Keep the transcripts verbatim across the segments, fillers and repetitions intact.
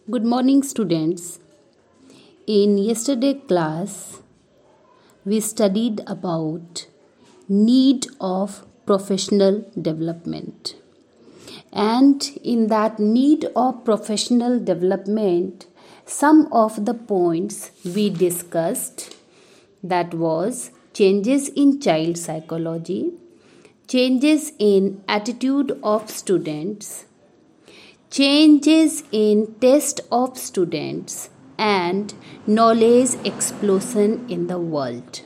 Good morning, students. In yesterday class, we studied about need of professional development. And in that need of professional development, some of the points we discussed, that was changes in child psychology, changes in attitude of students, changes in taste of students, and knowledge explosion in the world.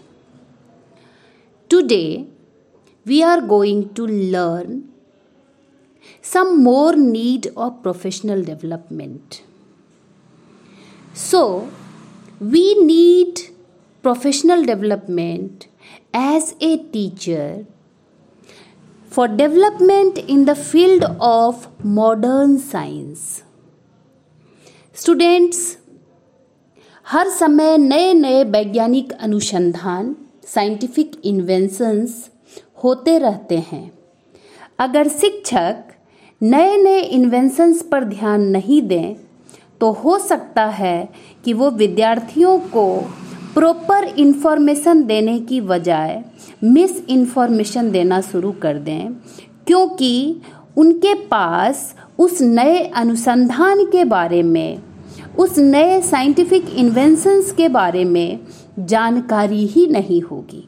Today, we are going to learn some more need of professional development. So, we need professional development as a teacher for development in the field of modern science. Students, हर समय नए नए वैज्ञानिक अनुसंधान, scientific inventions होते रहते हैं. अगर शिक्षक नए नए इन्वेंशंस पर ध्यान नहीं दें तो हो सकता है कि वो विद्यार्थियों को प्रॉपर इन्फॉर्मेशन देने की बजाय मिस इन्फॉर्मेशन देना शुरू कर दें, क्योंकि उनके पास उस नए अनुसंधान के बारे में, उस नए साइंटिफिक इन्वेंशंस के बारे में जानकारी ही नहीं होगी.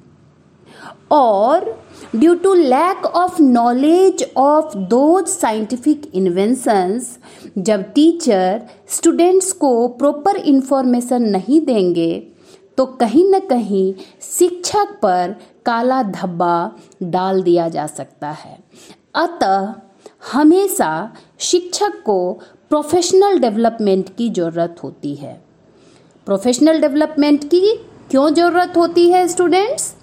और due to lack of knowledge of those scientific inventions, जब टीचर स्टूडेंट्स को प्रॉपर इन्फॉर्मेशन नहीं देंगे तो कहीं न कहीं शिक्षक पर काला धब्बा डाल दिया जा सकता है. अतः हमेशा शिक्षक को प्रोफेशनल डेवलपमेंट की ज़रूरत होती है. प्रोफेशनल डेवलपमेंट की क्यों ज़रूरत होती है students?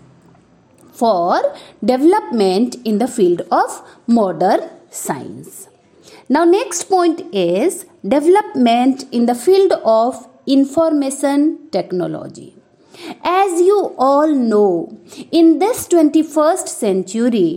For development in the field of modern science. Now next point is development in the field of information technology. As you all know, in this twenty-first century,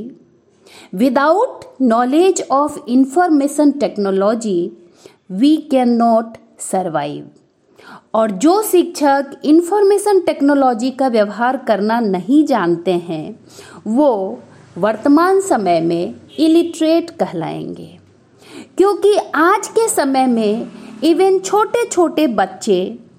without knowledge of information technology, we cannot survive. और जो शिक्षक information technology का व्यवहार करना नहीं जानते हैं, वो वर्तमान समय में इलिटरेट कहलाएंगे. क्योंकि आज के समय में इवन छोटे छोटे बच्चे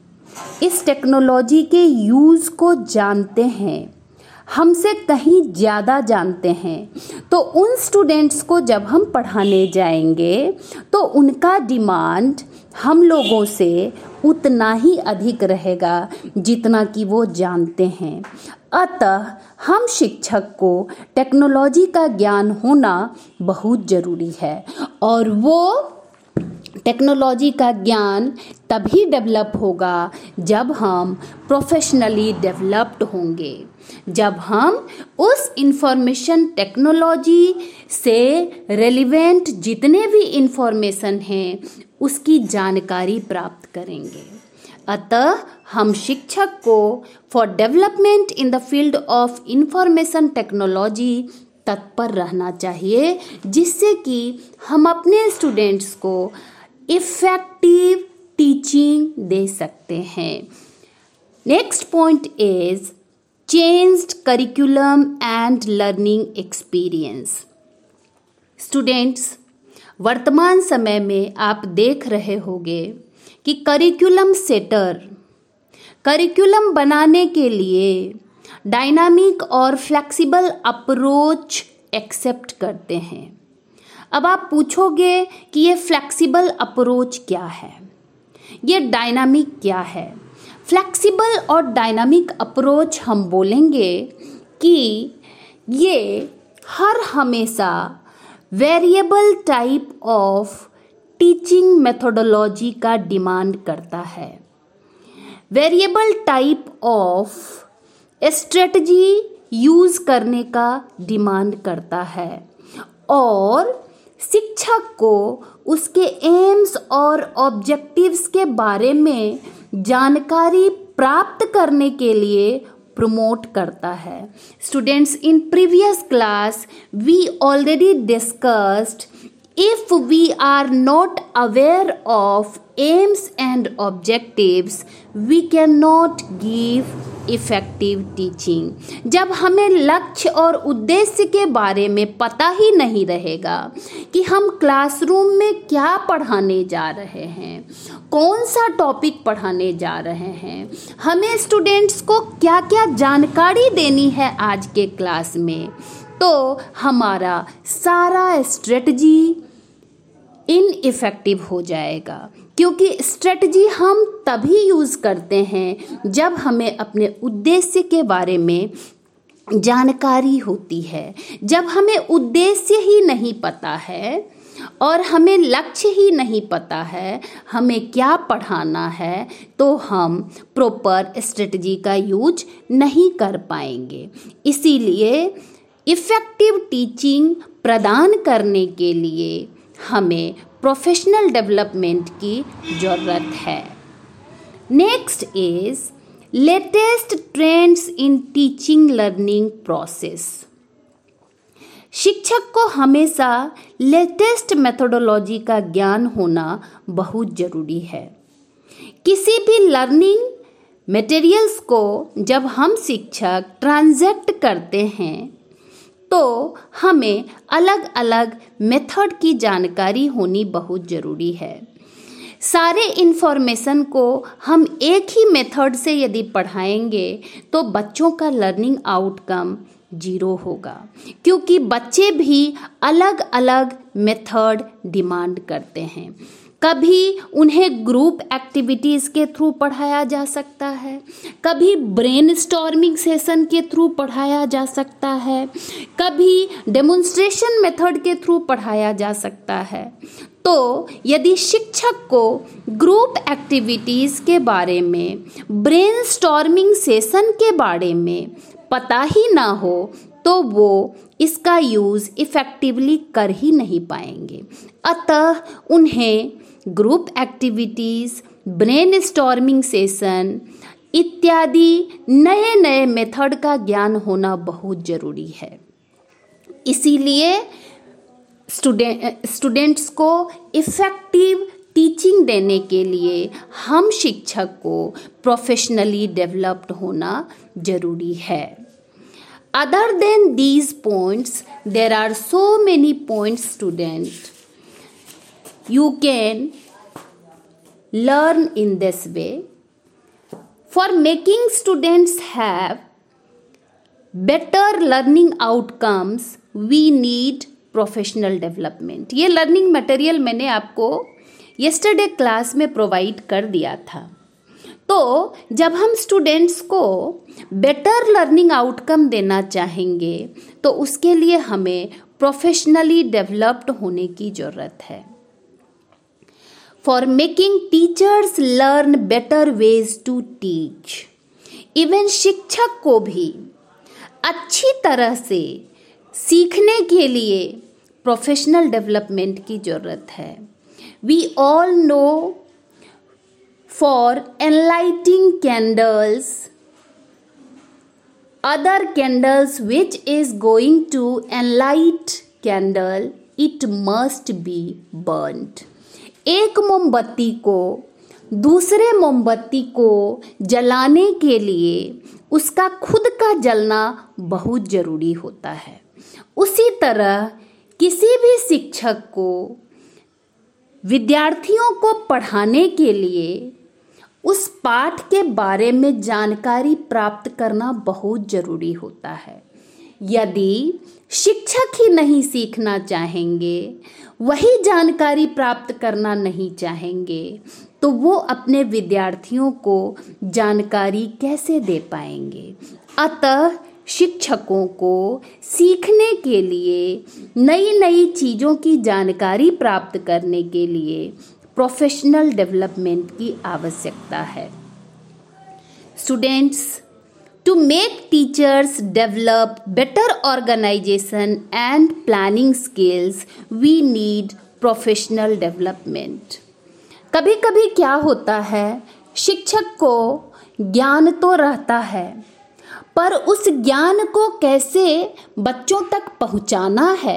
इस टेक्नोलॉजी के यूज़ को जानते हैं, हमसे कहीं ज़्यादा जानते हैं. तो उन स्टूडेंट्स को जब हम पढ़ाने जाएंगे तो उनका डिमांड हम लोगों से उतना ही अधिक रहेगा जितना कि वो जानते हैं. अतः हम शिक्षक को टेक्नोलॉजी का ज्ञान होना बहुत ज़रूरी है, और वो टेक्नोलॉजी का ज्ञान तभी डेवलप होगा जब हम प्रोफेशनली डेवलप्ड होंगे, जब हम उस इंफॉर्मेशन टेक्नोलॉजी से रेलिवेंट जितने भी इंफॉर्मेशन हैं उसकी जानकारी प्राप्त करेंगे. अतः हम शिक्षक को for development in the field of information technology तत्पर रहना चाहिए, जिससे कि हम अपने स्टूडेंट्स को इफेक्टिव टीचिंग दे सकते हैं. Next point is changed curriculum and learning experience. Students, वर्तमान समय में आप देख रहे होंगे कि करिकुलम सेटर करिकुलम बनाने के लिए डायनामिक और फ्लेक्सिबल अप्रोच एक्सेप्ट करते हैं. अब आप पूछोगे कि ये फ्लेक्सिबल अप्रोच क्या है, ये डायनामिक क्या है? फ्लेक्सिबल और डायनामिक अप्रोच हम बोलेंगे कि ये हर हमेशा variable type of teaching methodology का डिमांड करता है, variable type of strategy use करने का डिमांड करता है, और शिक्षक को उसके एम्स और ऑब्जेक्टिव्स के बारे में जानकारी प्राप्त करने के लिए promote करता है. Students, in previous class we already discussed If we are not aware of aims and objectives, we cannot give effective teaching. जब हमें लक्ष्य और उद्देश्य के बारे में पता ही नहीं रहेगा कि हम क्लासरूम में क्या पढ़ाने जा रहे हैं, कौन सा टॉपिक पढ़ाने जा रहे हैं, हमें स्टूडेंट्स को क्या क्या जानकारी देनी है आज के क्लास में, तो हमारा सारा स्ट्रेटजी इनइफेक्टिव हो जाएगा। क्योंकि स्ट्रेटजी हम तभी यूज़ करते हैं जब हमें अपने उद्देश्य के बारे में जानकारी होती है। जब हमें उद्देश्य ही नहीं पता है और हमें लक्ष्य ही नहीं पता है हमें क्या पढ़ाना है, तो हम प्रॉपर स्ट्रेटजी का यूज नहीं कर पाएंगे। इसीलिए इफ़ेक्टिव टीचिंग प्रदान करने के लिए हमें प्रोफेशनल डेवलपमेंट की ज़रूरत है। Next is latest trends in teaching learning process. शिक्षक को हमेशा लेटेस्ट मेथोडोलॉजी का ज्ञान होना बहुत ज़रूरी है। किसी भी लर्निंग मटेरियल्स को जब हम शिक्षक ट्रांजैक्ट करते हैं तो हमें अलग अलग मेथड की जानकारी होनी बहुत ज़रूरी है। सारे इन्फॉर्मेशन को हम एक ही मेथड से यदि पढ़ाएंगे तो बच्चों का लर्निंग आउटकम जीरो होगा, क्योंकि बच्चे भी अलग अलग मेथड डिमांड करते हैं। कभी उन्हें ग्रुप एक्टिविटीज़ के थ्रू पढ़ाया जा सकता है, कभी ब्रेनस्टॉर्मिंग सेशन के थ्रू पढ़ाया जा सकता है, कभी डेमोन्स्ट्रेशन मेथड के थ्रू पढ़ाया जा सकता है। तो यदि शिक्षक को ग्रुप एक्टिविटीज़ के बारे में, ब्रेनस्टॉर्मिंग सेशन के बारे में पता ही ना हो तो वो इसका यूज़ इफ़ेक्टिवली कर ही नहीं पाएंगे। अतः उन्हें ग्रुप एक्टिविटीज़, ब्रेनस्टॉर्मिंग सेशन इत्यादि नए नए मेथड का ज्ञान होना बहुत ज़रूरी है। इसीलिए स्टूडेंट स्टूडेंट्स को इफ़ेक्टिव टीचिंग देने के लिए हम शिक्षक को प्रोफेशनली डेवलप्ड होना ज़रूरी है। Other than these points, there are so many points, student, you can learn in this way. For making students have better learning outcomes, we need professional development. ये learning material मैंने आपको yesterday class में provide कर दिया था। तो जब हम स्टूडेंट्स को बेटर लर्निंग आउटकम देना चाहेंगे तो उसके लिए हमें प्रोफेशनली डेवलप्ड होने की ज़रूरत है। For making teachers learn better ways to teach, even शिक्षक को भी अच्छी तरह से सीखने के लिए प्रोफेशनल डेवलपमेंट की ज़रूरत है। We all know for enlightening candles, other candles which is going to enlight candle, it must be burnt. एक मोमबत्ती को दूसरे मोमबत्ती को जलाने के लिए उसका खुद का जलना बहुत ज़रूरी होता है। उसी तरह किसी भी शिक्षक को विद्यार्थियों को पढ़ाने के लिए उस पाठ के बारे में जानकारी प्राप्त करना बहुत ज़रूरी होता है। यदि शिक्षक ही नहीं सीखना चाहेंगे, वही जानकारी प्राप्त करना नहीं चाहेंगे, तो वो अपने विद्यार्थियों को जानकारी कैसे दे पाएंगे। अतः शिक्षकों को सीखने के लिए, नई नई चीज़ों की जानकारी प्राप्त करने के लिए प्रोफेशनल डेवलपमेंट की आवश्यकता है। Students, to make teachers develop better organisation and planning skills, we need professional development. कभी कभी क्या होता है, शिक्षक को ज्ञान तो रहता है, पर उस ज्ञान को कैसे बच्चों तक पहुंचाना है,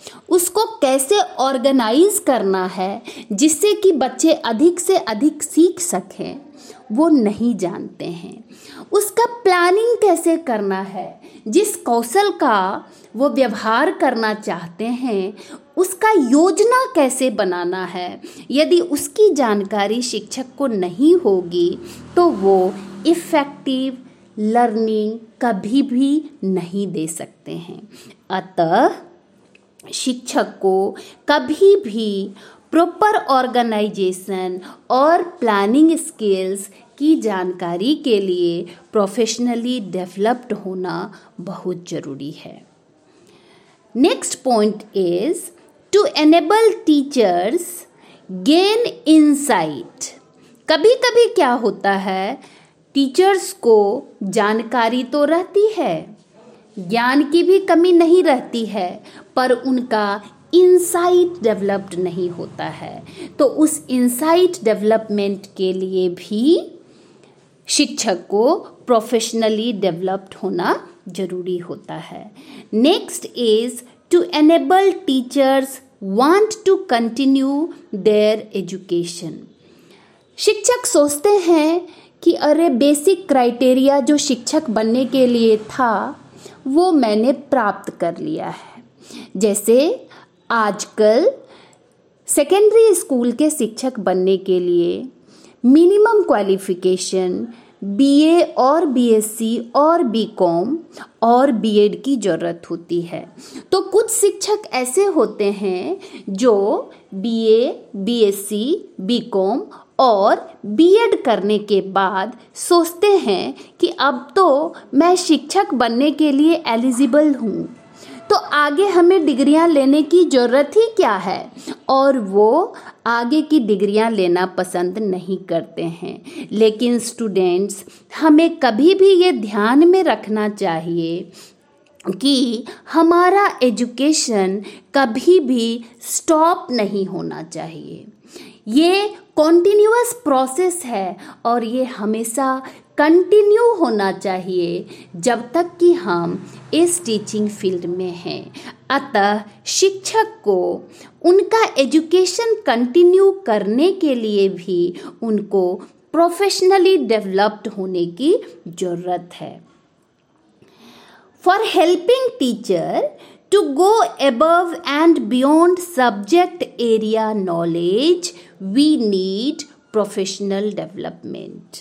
उसको कैसे ऑर्गेनाइज करना है जिससे कि बच्चे अधिक से अधिक सीख सकें, वो नहीं जानते हैं। उसका प्लानिंग कैसे करना है, जिस कौशल का वो व्यवहार करना चाहते हैं उसका योजना कैसे बनाना है, यदि उसकी जानकारी शिक्षक को नहीं होगी तो वो इफ़ेक्टिव लर्निंग कभी भी नहीं दे सकते हैं। अतः शिक्षक को कभी भी प्रॉपर ऑर्गेनाइजेशन और प्लानिंग स्किल्स की जानकारी के लिए प्रोफेशनली डेवलप्ड होना बहुत ज़रूरी है। Next point is to enable teachers gain insight. कभी कभी क्या होता है, टीचर्स को जानकारी तो रहती है, ज्ञान की भी कमी नहीं रहती है, पर उनका इंसाइट डेवलप्ड नहीं होता है। तो उस इंसाइट डेवलपमेंट के लिए भी शिक्षक को प्रोफेशनली डेवलप्ड होना जरूरी होता है। Next is to enable teachers want to continue their education. शिक्षक सोचते हैं कि अरे बेसिक क्राइटेरिया जो शिक्षक बनने के लिए था वो मैंने प्राप्त कर लिया है। जैसे आजकल सेकेंडरी स्कूल के शिक्षक बनने के लिए मिनिमम क्वालिफिकेशन बीए और बीएससी और बीकॉम और बीएड की ज़रूरत होती है। तो कुछ शिक्षक ऐसे होते हैं जो बीए, बीएससी, बीकॉम और बीएड करने के बाद सोचते हैं कि अब तो मैं शिक्षक बनने के लिए एलिजिबल हूँ, तो आगे हमें डिग्रियां लेने की ज़रूरत ही क्या है, और वो आगे की डिग्रियां लेना पसंद नहीं करते हैं। लेकिन स्टूडेंट्स, हमें कभी भी ये ध्यान में रखना चाहिए कि हमारा एजुकेशन कभी भी स्टॉप नहीं होना चाहिए। ये कॉन्टिन्यूअस प्रोसेस है और ये हमेशा कंटिन्यू होना चाहिए जब तक कि हम इस टीचिंग फील्ड में हैं। अतः शिक्षक को उनका एजुकेशन कंटिन्यू करने के लिए भी उनको प्रोफेशनली डेवलप्ड होने की ज़रूरत है। For helping teacher to go above and beyond subject area knowledge, we need professional development.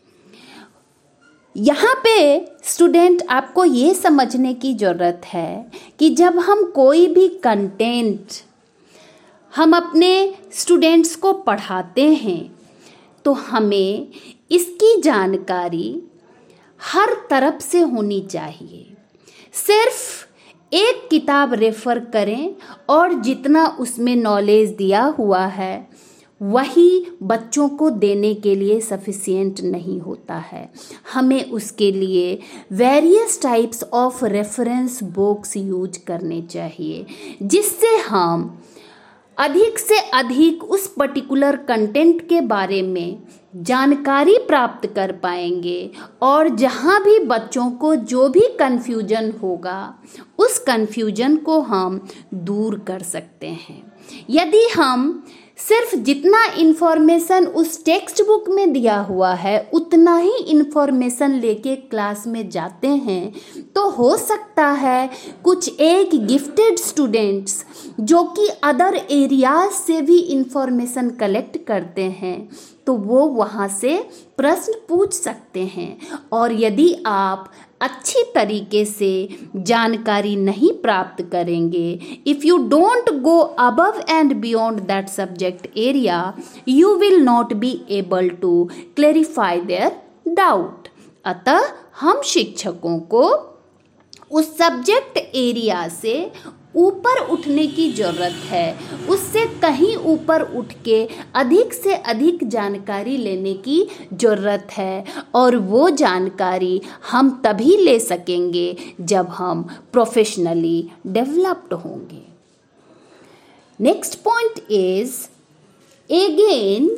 यहाँ पे स्टूडेंट आपको ये समझने की ज़रूरत है कि जब हम कोई भी कंटेंट हम अपने स्टूडेंट्स को पढ़ाते हैं तो हमें इसकी जानकारी हर तरफ से होनी चाहिए। सिर्फ एक किताब रेफ़र करें और जितना उसमें नॉलेज दिया हुआ है वही बच्चों को देने के लिए सफिशिएंट नहीं होता है। हमें उसके लिए various types of reference books use करने चाहिए, जिससे हम अधिक से अधिक उस पर्टिकुलर कंटेंट के बारे में जानकारी प्राप्त कर पाएंगे और जहाँ भी बच्चों को जो भी कन्फ्यूजन होगा उस कन्फ्यूजन को हम दूर कर सकते हैं। यदि हम सिर्फ जितना इन्फॉर्मेशन उस टेक्स्ट बुक में दिया हुआ है उतना ही इन्फॉर्मेशन लेके क्लास में जाते हैं तो हो सकता है कुछ एक गिफ्टेड स्टूडेंट्स जो कि अदर एरियाज से भी इन्फॉर्मेशन कलेक्ट करते हैं तो वो वहाँ से प्रश्न पूछ सकते हैं। और यदि आप अच्छी तरीके से जानकारी नहीं प्राप्त करेंगे, if you don't go above and beyond that subject area, you will not be able to clarify their doubt. अतः हम शिक्षकों को उस सब्जेक्ट एरिया से ऊपर उठने की ज़रूरत है, उससे कहीं ऊपर उठ के अधिक से अधिक जानकारी लेने की ज़रूरत है। और वो जानकारी हम तभी ले सकेंगे जब हम प्रोफेशनली डेवलप्ड होंगे। Next point is again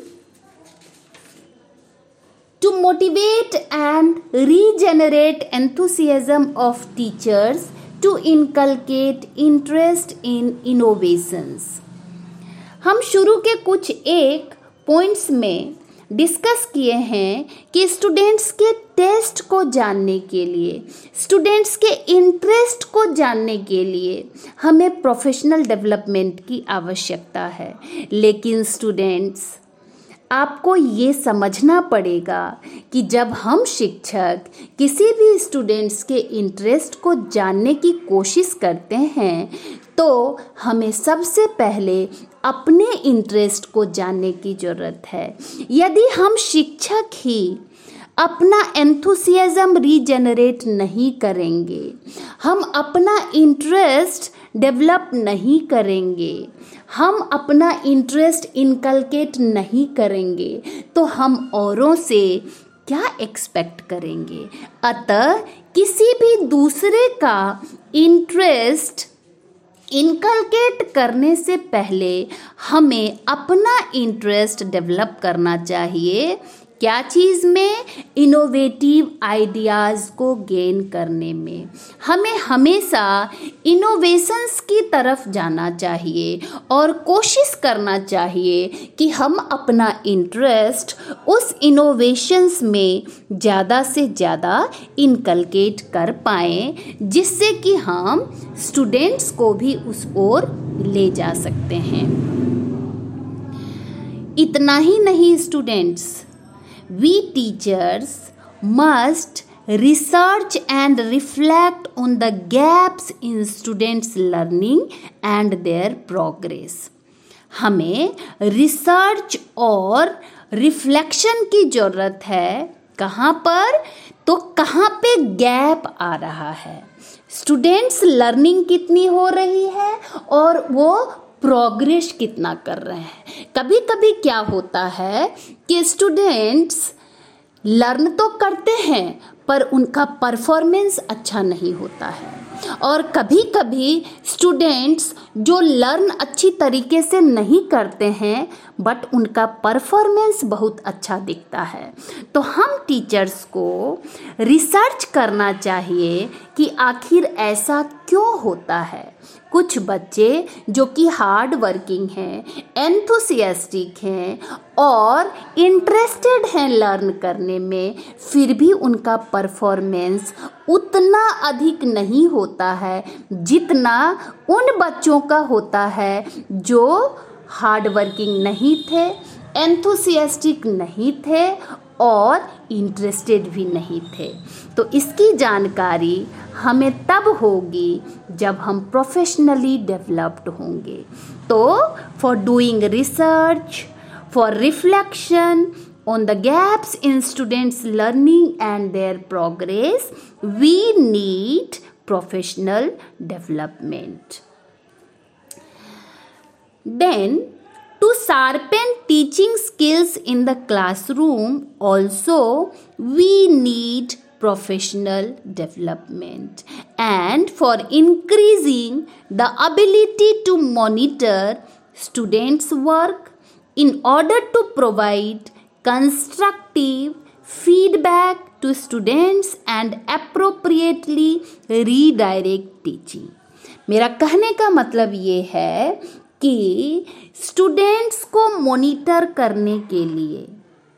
to motivate and regenerate enthusiasm of teachers to inculcate interest in innovations. हम शुरू के कुछ एक पॉइंट्स में डिस्कस किए हैं कि स्टूडेंट्स के टेस्ट को जानने के लिए, स्टूडेंट्स के इंटरेस्ट को जानने के लिए हमें प्रोफेशनल डेवलपमेंट की आवश्यकता है। लेकिन स्टूडेंट्स, आपको ये समझना पड़ेगा कि जब हम शिक्षक किसी भी स्टूडेंट्स के इंटरेस्ट को जानने की कोशिश करते हैं तो हमें सबसे पहले अपने इंटरेस्ट को जानने की ज़रूरत है। यदि हम शिक्षक ही अपना एंथुसियाज्म रीजनरेट नहीं करेंगे, हम अपना इंटरेस्ट डेवलप नहीं करेंगे, हम अपना इंटरेस्ट इनकलकेट नहीं करेंगे तो हम औरों से क्या एक्सपेक्ट करेंगे। अतः किसी भी दूसरे का इंटरेस्ट इनकलकेट करने से पहले हमें अपना इंटरेस्ट डेवलप करना चाहिए। क्या चीज़ में? इनोवेटिव आइडियाज़ को गेन करने में। हमें हमेशा इनोवेशंस की तरफ जाना चाहिए और कोशिश करना चाहिए कि हम अपना इंटरेस्ट उस इनोवेशंस में ज़्यादा से ज़्यादा इनकलकेट कर पाएँ, जिससे कि हम स्टूडेंट्स को भी उस ओर ले जा सकते हैं। इतना ही नहीं students, we teachers must research and reflect on the gaps in students' learning and their progress. हमें रिसर्च और रिफ्लेक्शन की ज़रूरत है। कहाँ पर? तो कहाँ पे गैप आ रहा है, स्टूडेंट्स लर्निंग कितनी हो रही है और वो प्रोग्रेस कितना कर रहे हैं। कभी कभी क्या होता है कि स्टूडेंट्स लर्न तो करते हैं पर उनका परफॉर्मेंस अच्छा नहीं होता है, और कभी कभी स्टूडेंट्स जो लर्न अच्छी तरीके से नहीं करते हैं बट उनका परफॉर्मेंस बहुत अच्छा दिखता है। तो हम टीचर्स को रिसर्च करना चाहिए कि आखिर ऐसा क्यों होता है। कुछ बच्चे जो कि हार्ड वर्किंग हैं, एंथुसियास्टिक हैं और इंटरेस्टेड हैं लर्न करने में, फिर भी उनका परफॉर्मेंस उतना अधिक नहीं होता है जितना उन बच्चों का होता है जो हार्ड वर्किंग नहीं थे, एंथुसियास्टिक नहीं थे और इंटरेस्टेड भी नहीं थे। तो इसकी जानकारी हमें तब होगी जब हम प्रोफेशनली डेवलप्ड होंगे। तो for doing research, for reflection on the gaps in students' learning and their progress, we need professional development. Then, to sharpen teaching skills in the classroom, also we need professional development. And for increasing the ability to monitor students' work in order to provide constructive feedback to students and appropriately redirect teaching. मेरा कहने का मतलब ये है कि students को monitor करने के लिए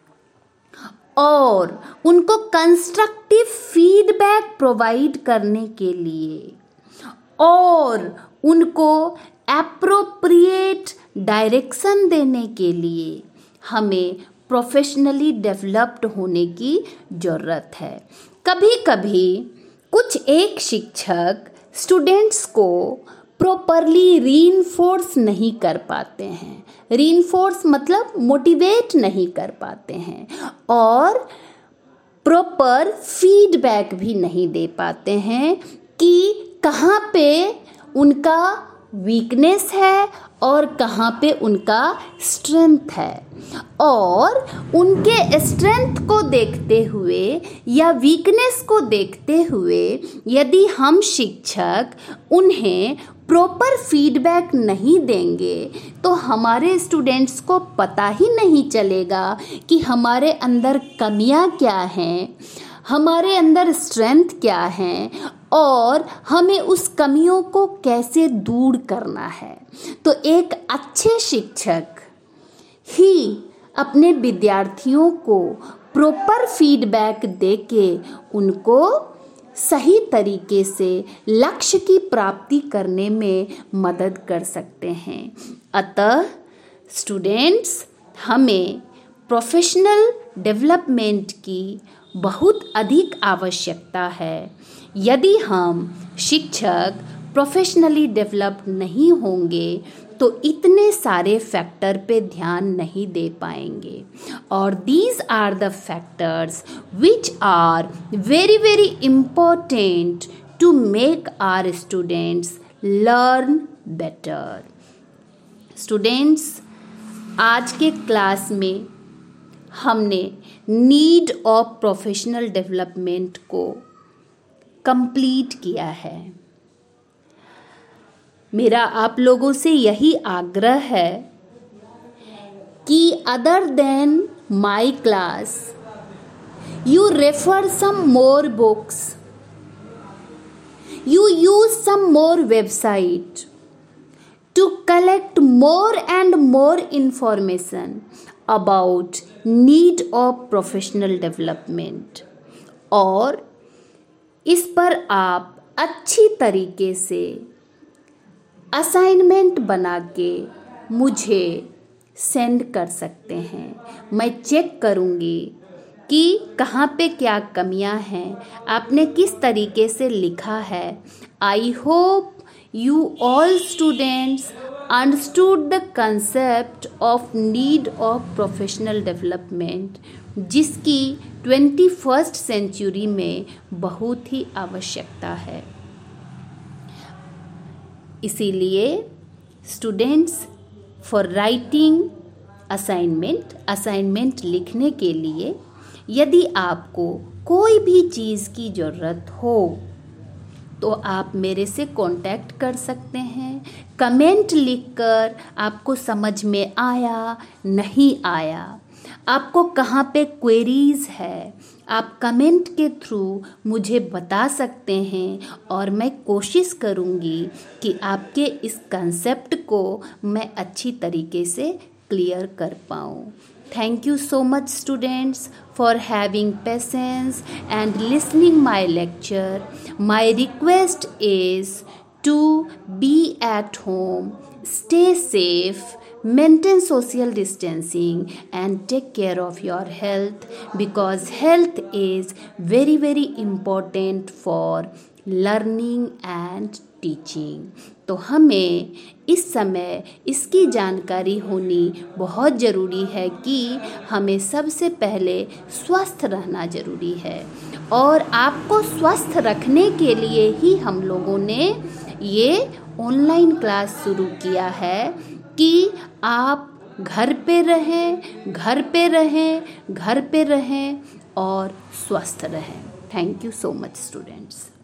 और उनको कंस्ट्रक्टिव फीडबैक प्रोवाइड करने के लिए और उनको एप्रोप्रिएट डायरेक्शन देने के लिए हमें प्रोफेशनली डेवलप्ड होने की ज़रूरत है। कभी कभी कुछ एक शिक्षक स्टूडेंट्स को प्रॉपरली रीइंफोर्स नहीं कर पाते हैं, रीइंफोर्स मतलब मोटिवेट नहीं कर पाते हैं और प्रॉपर फीडबैक भी नहीं दे पाते हैं कि कहाँ पे उनका वीकनेस है और कहाँ पे उनका स्ट्रेंथ है, और उनके स्ट्रेंथ को देखते हुए या वीकनेस को देखते हुए यदि हम शिक्षक उन्हें प्रॉपर फीडबैक नहीं देंगे तो हमारे स्टूडेंट्स को पता ही नहीं चलेगा कि हमारे अंदर कमियां क्या हैं, हमारे अंदर स्ट्रेंथ क्या हैं और हमें उस कमियों को कैसे दूर करना है। तो एक अच्छे शिक्षक ही अपने विद्यार्थियों को प्रॉपर फीडबैक देके उनको सही तरीके से लक्ष्य की प्राप्ति करने में मदद कर सकते हैं। अतः स्टूडेंट्स, हमें प्रोफेशनल डेवलपमेंट की बहुत अधिक आवश्यकता है। यदि हम शिक्षक प्रोफेशनली डेवलप नहीं होंगे तो इतने सारे फैक्टर पे ध्यान नहीं दे पाएंगे। और these are the factors which are very very important to make our students learn better. Students, आज के क्लास में हमने नीड ऑफ प्रोफेशनल डेवलपमेंट को कंप्लीट किया है। मेरा आप लोगों से यही आग्रह है कि other than my class you refer some more books, you use some more website to collect more and more information about need of professional development, और इस पर आप अच्छी तरीके से असाइनमेंट बना के मुझे सेंड कर सकते हैं। मैं चेक करूँगी कि कहाँ पे क्या कमियां हैं, आपने किस तरीके से लिखा है। I hope you all students understood the concept of need of professional development, जिसकी ट्वेंटी फर्स्ट सेंचुरी में बहुत ही आवश्यकता है। इसीलिए students, for writing assignment assignment लिखने के लिए यदि आपको कोई भी चीज़ की ज़रूरत हो तो आप मेरे से कांटेक्ट कर सकते हैं। कमेंट लिखकर आपको समझ में आया नहीं आया, आपको कहाँ पे क्वेरीज है, आप कमेंट के थ्रू मुझे बता सकते हैं और मैं कोशिश करूँगी कि आपके इस कंसेप्ट को मैं अच्छी तरीके से क्लियर कर पाऊँ। Thank you so much students for having patience and listening my lecture. My request is to be at home, stay safe, maintain social distancing and take care of your health, because health is very very important for learning and teaching. तो हमें इस समय इसकी जानकारी होनी बहुत ज़रूरी है कि हमें सबसे पहले स्वस्थ रहना ज़रूरी है, और आपको स्वस्थ रखने के लिए ही हम लोगों ने ये ऑनलाइन क्लास शुरू किया है कि आप घर पे रहें घर पे रहें घर पे रहें और स्वस्थ रहें। Thank you so much students.